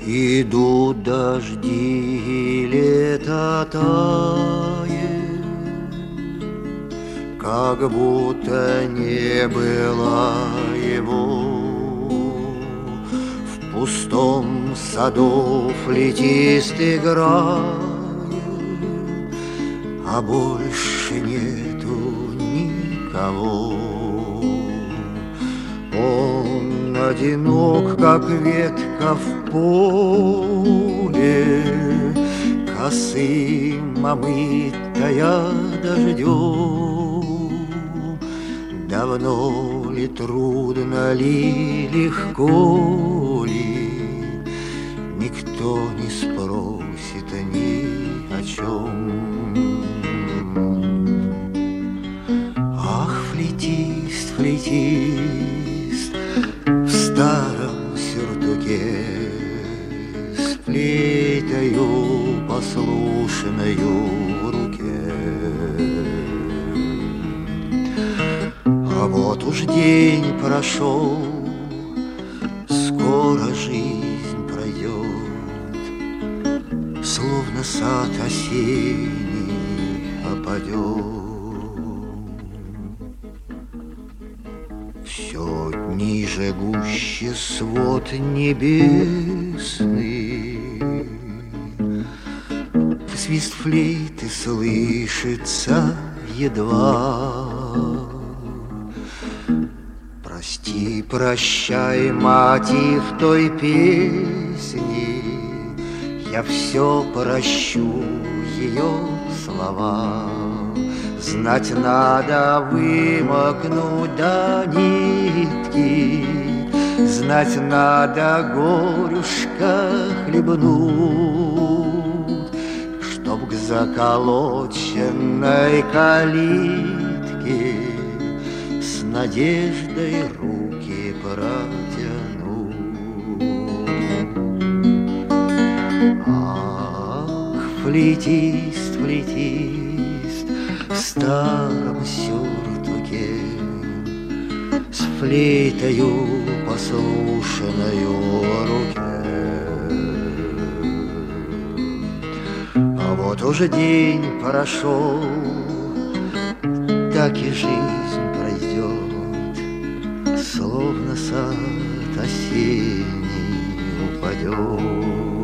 Идут дожди, и лето тает, как будто не было его. В пустом саду флейтист играет, а больше нету никого. Он одинок, как ветка в поле, косым омытая дождем. Давно ли, трудно ли, легко ли, никто не спросит ни о чем. Ах, флейтист, флейтист, в старом сюртуке, с флейтою послушною в руке. А вот уж день прошел, скоро жизнь пройдет, словно сад осенний опадет. Все ниже гуще свод небесный, свист флейты слышится едва. Прости, прощай, мотив той песни, я все прощу ее слова. Знать надо вымокнуть до нитки, знать надо горюшка хлебнуть, чтоб к заколоченной калитке с надеждой руки протянуть. Ах, флейтист, флейтист, в старом сюртуке, с флейтою послушною в руке. А вот уже день прошел, так и жизнь пройдет, словно сад осенний упадет.